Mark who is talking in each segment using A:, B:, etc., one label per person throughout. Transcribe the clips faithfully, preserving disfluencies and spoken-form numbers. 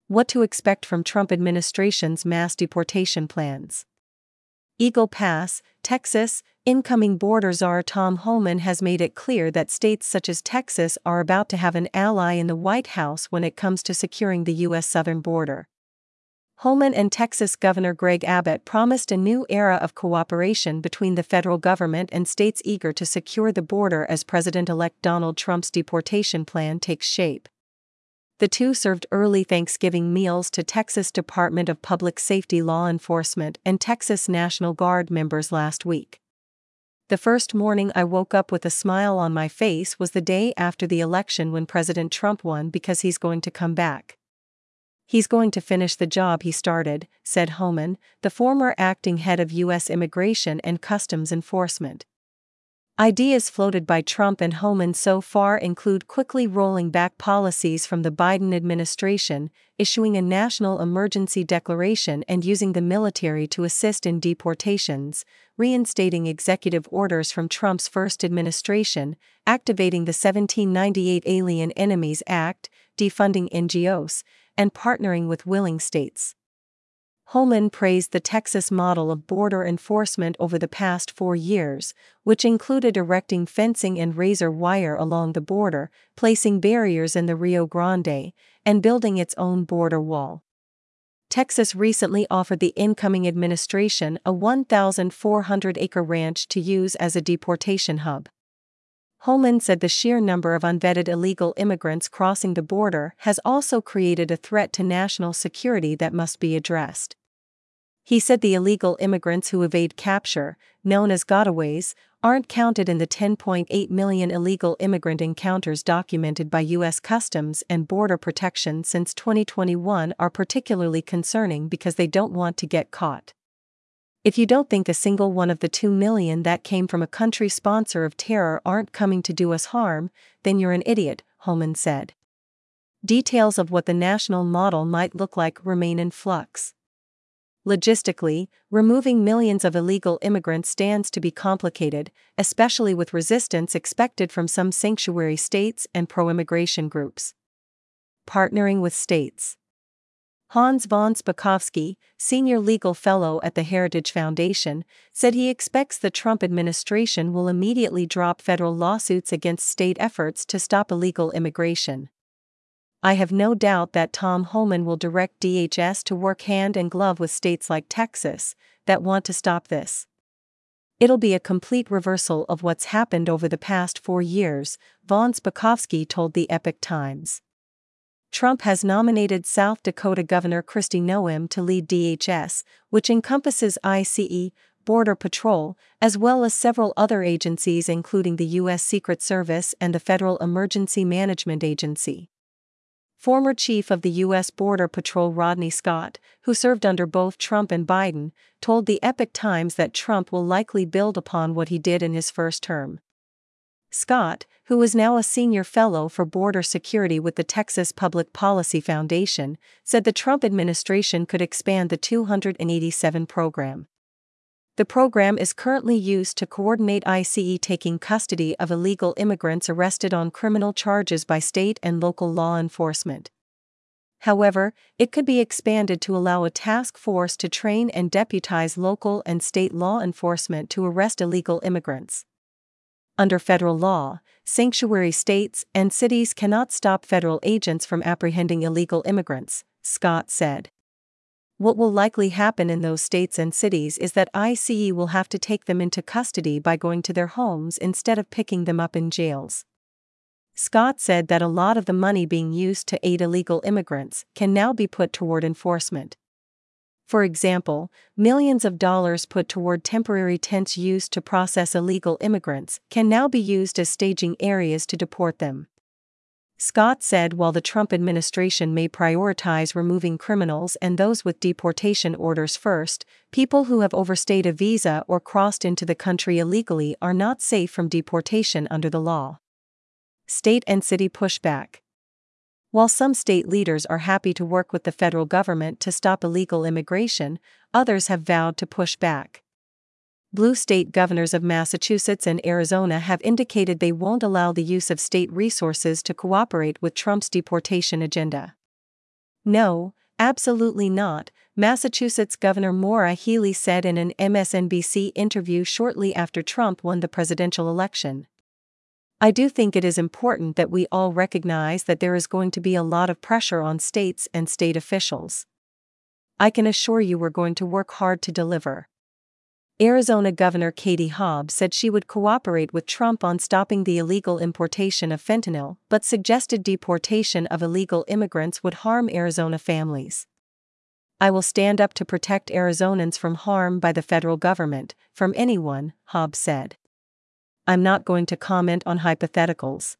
A: What to expect from Trump administration's mass deportation plans. Eagle Pass, Texas. Incoming border czar Tom Homan has made it clear that states such as Texas are about to have an ally in the White House when it comes to securing the U S southern border. Homan and Texas Governor Greg Abbott promised a new era of cooperation between the federal government and states eager to secure the border as President-elect Donald Trump's deportation plan takes shape. The two served early Thanksgiving meals to Texas Department of Public Safety law enforcement and Texas National Guard members last week. The first morning I woke up with a smile on my face was the day after the election when President Trump won because he's going to come back. He's going to finish the job he started, said Homan, the former acting head of U S Immigration and Customs Enforcement. Ideas floated by Trump and Homan so far include quickly rolling back policies from the Biden administration, issuing a national emergency declaration and using the military to assist in deportations, reinstating executive orders from Trump's first administration, activating the seventeen ninety-eight Alien Enemies Act, defunding N G Os, and partnering with willing states. Homan praised the Texas model of border enforcement over the past four years, which included erecting fencing and razor wire along the border, placing barriers in the Rio Grande, and building its own border wall. Texas recently offered the incoming administration a one thousand four hundred acre ranch to use as a deportation hub. Homan said the sheer number of unvetted illegal immigrants crossing the border has also created a threat to national security that must be addressed. He said the illegal immigrants who evade capture, known as gotaways, aren't counted in the ten point eight million illegal immigrant encounters documented by U S Customs and Border Protection since twenty twenty-one are particularly concerning because they don't want to get caught. If you don't think a single one of the two million that came from a country sponsor of terror aren't coming to do us harm, then you're an idiot, Homan said. Details of what the national model might look like remain in flux. Logistically, removing millions of illegal immigrants stands to be complicated, especially with resistance expected from some sanctuary states and pro-immigration groups. Partnering with states. Hans von Spakovsky, senior legal fellow at the Heritage Foundation, said he expects the Trump administration will immediately drop federal lawsuits against state efforts to stop illegal immigration. I have no doubt that Tom Homan will direct D H S to work hand in glove with states like Texas that want to stop this. It'll be a complete reversal of what's happened over the past four years, von Spakovsky told the Epoch Times. Trump has nominated South Dakota Governor Kristi Noem to lead D H S, which encompasses I C E, Border Patrol, as well as several other agencies including the U S Secret Service and the Federal Emergency Management Agency. Former Chief of the U S Border Patrol Rodney Scott, who served under both Trump and Biden, told the Epoch Times that Trump will likely build upon what he did in his first term. Scott, who is now a senior fellow for border security with the Texas Public Policy Foundation, said the Trump administration could expand the two eighty-seven program. The program is currently used to coordinate I C E taking custody of illegal immigrants arrested on criminal charges by state and local law enforcement. However, it could be expanded to allow a task force to train and deputize local and state law enforcement to arrest illegal immigrants. Under federal law, sanctuary states and cities cannot stop federal agents from apprehending illegal immigrants, Scott said. What will likely happen in those states and cities is that I C E will have to take them into custody by going to their homes instead of picking them up in jails. Scott said that a lot of the money being used to aid illegal immigrants can now be put toward enforcement. For example, millions of dollars put toward temporary tents used to process illegal immigrants can now be used as staging areas to deport them. Scott said while the Trump administration may prioritize removing criminals and those with deportation orders first, people who have overstayed a visa or crossed into the country illegally are not safe from deportation under the law. State and city pushback. While some state leaders are happy to work with the federal government to stop illegal immigration, others have vowed to push back. Blue state governors of Massachusetts and Arizona have indicated they won't allow the use of state resources to cooperate with Trump's deportation agenda. No, Absolutely not, Massachusetts Governor Maura Healey said in an M S N B C interview shortly after Trump won the presidential election. I do think it is important that we all recognize that there is going to be a lot of pressure on states and state officials. I can assure you we're going to work hard to deliver. Arizona Governor Katie Hobbs said she would cooperate with Trump on stopping the illegal importation of fentanyl, but suggested deportation of illegal immigrants would harm Arizona families. I will stand up to protect Arizonans from harm by the federal government, from anyone, Hobbs said. I'm not going to comment on hypotheticals.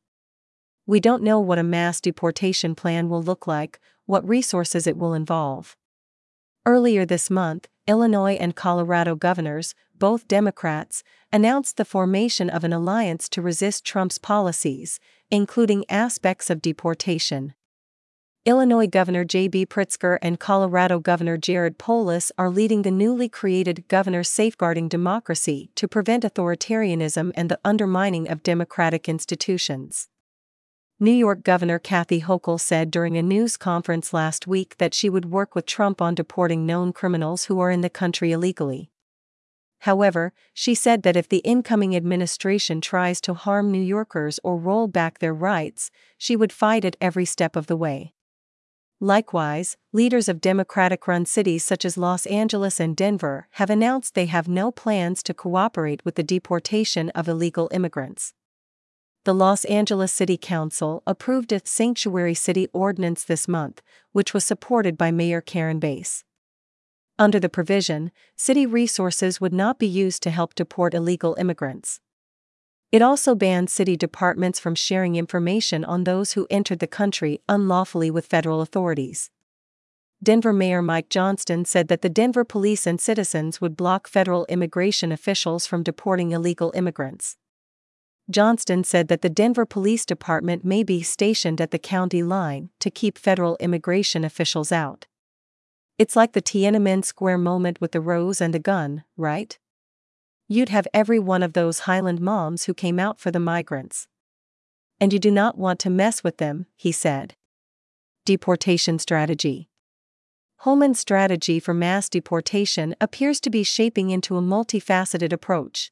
A: We don't know what a mass deportation plan will look like, what resources it will involve. Earlier this month, Illinois and Colorado governors, both Democrats, announced the formation of an alliance to resist Trump's policies, including aspects of deportation. Illinois Governor J B Pritzker and Colorado Governor Jared Polis are leading the newly created Governors Safeguarding Democracy to prevent authoritarianism and the undermining of democratic institutions. New York Governor Kathy Hochul said during a news conference last week that she would work with Trump on deporting known criminals who are in the country illegally. However, she said that if the incoming administration tries to harm New Yorkers or roll back their rights, she would fight it every step of the way. Likewise, leaders of Democratic-run cities such as Los Angeles and Denver have announced they have no plans to cooperate with the deportation of illegal immigrants. The Los Angeles City Council approved a sanctuary city ordinance this month, which was supported by Mayor Karen Bass. Under the provision, city resources would not be used to help deport illegal immigrants. It also banned city departments from sharing information on those who entered the country unlawfully with federal authorities. Denver Mayor Mike Johnston said that the Denver police and citizens would block federal immigration officials from deporting illegal immigrants. Johnston said that the Denver Police Department may be stationed at the county line to keep federal immigration officials out. It's like the Tiananmen Square moment with the rose and the gun, right? You'd have every one of those Highland moms who came out for the migrants. And you do not want to mess with them, he said. Deportation strategy. Holman's strategy for mass deportation appears to be shaping into a multifaceted approach.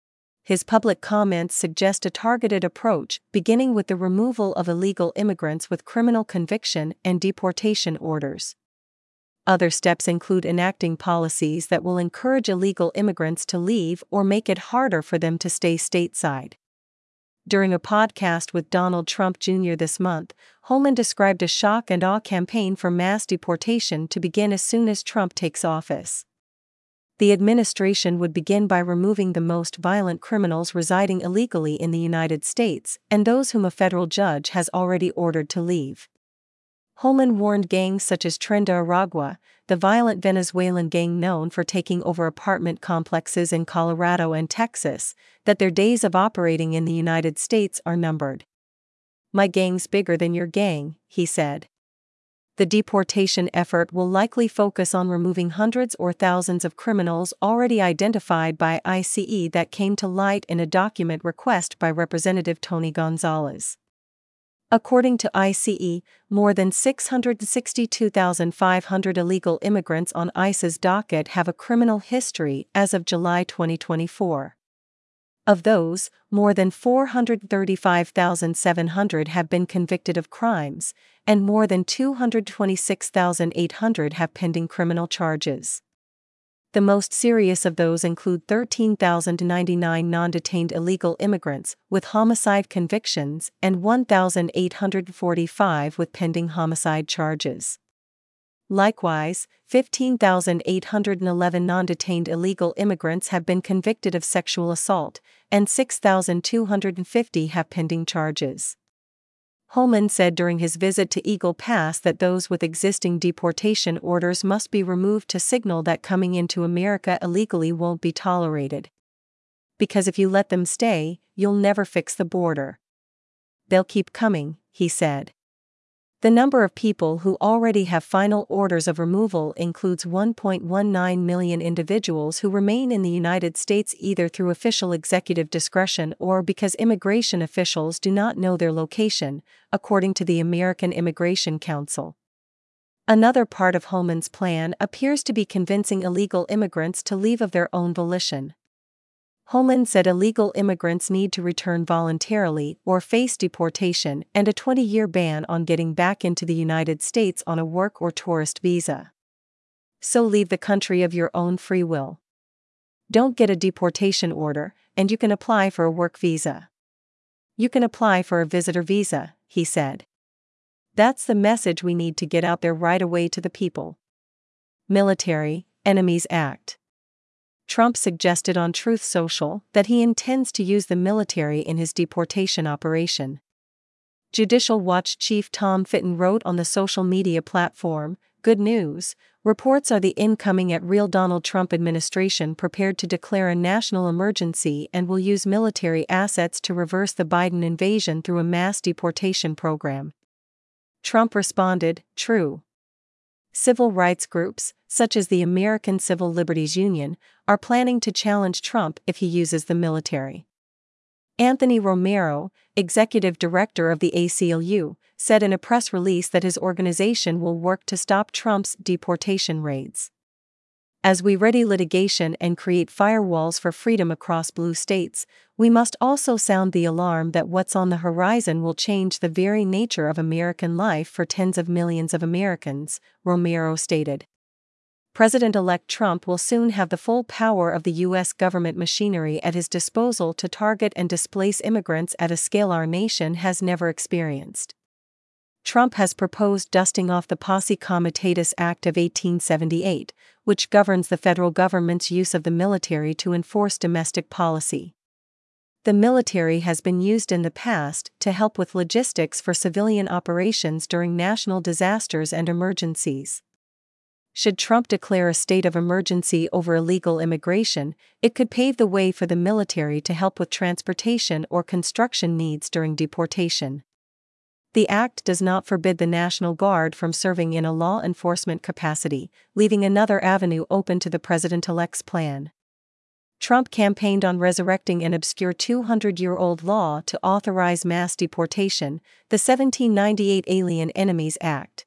A: His public comments suggest a targeted approach, beginning with the removal of illegal immigrants with criminal conviction and deportation orders. Other steps include enacting policies that will encourage illegal immigrants to leave or make it harder for them to stay stateside. During a podcast with Donald Trump Junior this month, Holman described a shock and awe campaign for mass deportation to begin as soon as Trump takes office. The administration would begin by removing the most violent criminals residing illegally in the United States and those whom a federal judge has already ordered to leave. Holman warned gangs such as Tren de Aragua, the violent Venezuelan gang known for taking over apartment complexes in Colorado and Texas, that their days of operating in the United States are numbered. "My gang's bigger than your gang," he said. The deportation effort will likely focus on removing hundreds or thousands of criminals already identified by I C E that came to light in a document request by Representative Tony Gonzalez. According to I C E, more than six hundred sixty-two thousand five hundred illegal immigrants on ICE's docket have a criminal history as of July twenty twenty-four. Of those, more than four hundred thirty-five thousand seven hundred have been convicted of crimes, and more than two hundred twenty-six thousand eight hundred have pending criminal charges. The most serious of those include thirteen thousand ninety-nine non-detained illegal immigrants with homicide convictions and one thousand eight hundred forty-five with pending homicide charges. Likewise, fifteen thousand eight hundred eleven non-detained illegal immigrants have been convicted of sexual assault, and six thousand two hundred fifty have pending charges. Holman said during his visit to Eagle Pass that those with existing deportation orders must be removed to signal that coming into America illegally won't be tolerated. Because if you let them stay, you'll never fix the border. They'll keep coming, he said. The number of people who already have final orders of removal includes one point one nine million individuals who remain in the United States either through official executive discretion or because immigration officials do not know their location, according to the American Immigration Council. Another part of Homan's plan appears to be convincing illegal immigrants to leave of their own volition. Homan said illegal immigrants need to return voluntarily or face deportation and a twenty-year ban on getting back into the United States on a work or tourist visa. So leave the country of your own free will. Don't get a deportation order, and you can apply for a work visa. You can apply for a visitor visa, he said. That's the message we need to get out there right away to the people. Military Enemies Act. Trump suggested on Truth Social that he intends to use the military in his deportation operation. Judicial Watch chief Tom Fitton wrote on the social media platform, "Good news, reports are the incoming at real Donald Trump administration prepared to declare a national emergency and will use military assets to reverse the Biden invasion through a mass deportation program." Trump responded, "True." Civil rights groups, such as the American Civil Liberties Union, are planning to challenge Trump if he uses the military. Anthony Romero, executive director of the A C L U, said in a press release that his organization will work to stop Trump's deportation raids. As we ready litigation and create firewalls for freedom across blue states, we must also sound the alarm that what's on the horizon will change the very nature of American life for tens of millions of Americans, Romero stated. President-elect Trump will soon have the full power of the U S government machinery at his disposal to target and displace immigrants at a scale our nation has never experienced. Trump has proposed dusting off the Posse Comitatus Act of eighteen seventy-eight, which governs the federal government's use of the military to enforce domestic policy. The military has been used in the past to help with logistics for civilian operations during national disasters and emergencies. Should Trump declare a state of emergency over illegal immigration, it could pave the way for the military to help with transportation or construction needs during deportation. The act does not forbid the National Guard from serving in a law enforcement capacity, leaving another avenue open to the president-elect's plan. Trump campaigned on resurrecting an obscure two hundred year old law to authorize mass deportation, the seventeen ninety-eight Alien Enemies Act.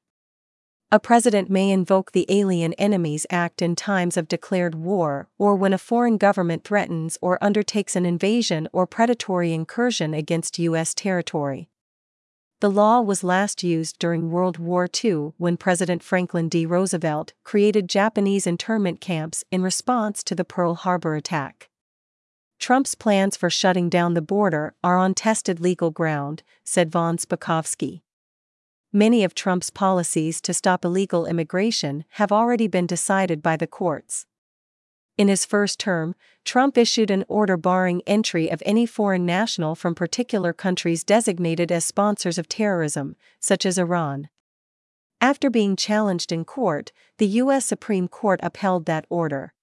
A: A president may invoke the Alien Enemies Act in times of declared war or when a foreign government threatens or undertakes an invasion or predatory incursion against U S territory. The law was last used during World War Two when President Franklin D. Roosevelt created Japanese internment camps in response to the Pearl Harbor attack. Trump's plans for shutting down the border are on tested legal ground, said Von Spakovsky. Many of Trump's policies to stop illegal immigration have already been decided by the courts. In his first term, Trump issued an order barring entry of any foreign national from particular countries designated as sponsors of terrorism, such as Iran. After being challenged in court, the U S Supreme Court upheld that order.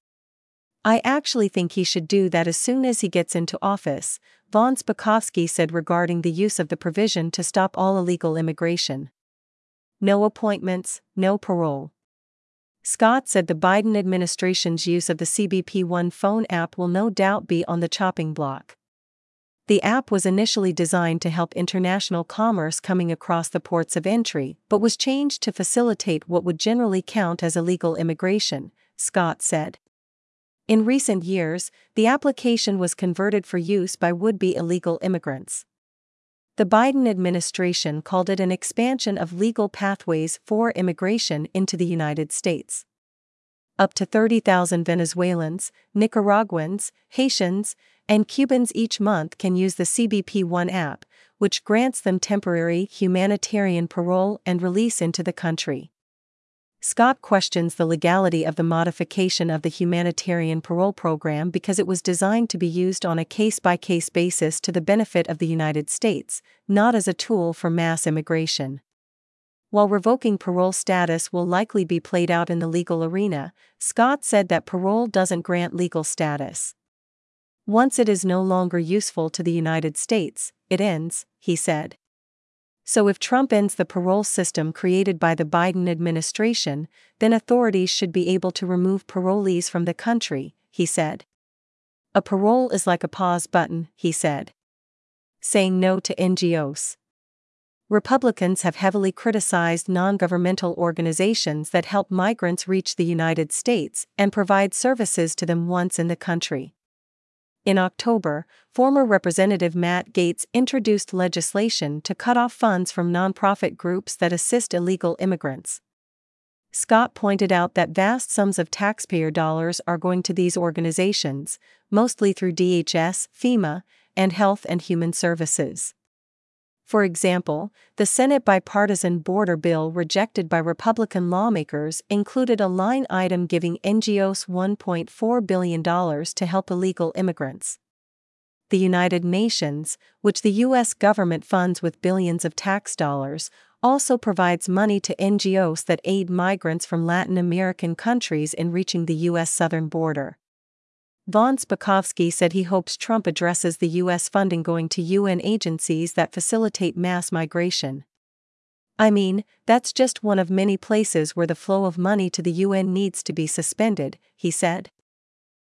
A: "I actually think he should do that as soon as he gets into office," Von Spakovsky said regarding the use of the provision to stop all illegal immigration. No appointments, no parole. Scott said the Biden administration's use of the C B P One phone app will no doubt be on the chopping block. The app was initially designed to help international commerce coming across the ports of entry, but was changed to facilitate what would generally count as illegal immigration, Scott said. In recent years, the application was converted for use by would-be illegal immigrants. The Biden administration called it an expansion of legal pathways for immigration into the United States. Up to thirty thousand Venezuelans, Nicaraguans, Haitians, and Cubans each month can use the C B P One app, which grants them temporary humanitarian parole and release into the country. Scott questions the legality of the modification of the humanitarian parole program because it was designed to be used on a case-by-case basis to the benefit of the United States, not as a tool for mass immigration. While revoking parole status will likely be played out in the legal arena, Scott said that parole doesn't grant legal status. Once it is no longer useful to the United States, it ends, he said. So if Trump ends the parole system created by the Biden administration, then authorities should be able to remove parolees from the country, he said. A parole is like a pause button, he said. Saying no to N G Os. Republicans have heavily criticized non-governmental organizations that help migrants reach the United States and provide services to them once in the country. In October, former Representative Matt Gaetz introduced legislation to cut off funds from nonprofit groups that assist illegal immigrants. Scott pointed out that vast sums of taxpayer dollars are going to these organizations, mostly through D H S, FEMA, and Health and Human Services. For example, the Senate bipartisan border bill rejected by Republican lawmakers included a line item giving N G Os one point four billion dollars to help illegal immigrants. The United Nations, which the U S government funds with billions of tax dollars, also provides money to N G Os that aid migrants from Latin American countries in reaching the U S southern border. Vaughn Spakovsky said he hopes Trump addresses the U S funding going to U N agencies that facilitate mass migration. "I mean, that's just one of many places where the flow of money to the U N needs to be suspended," he said.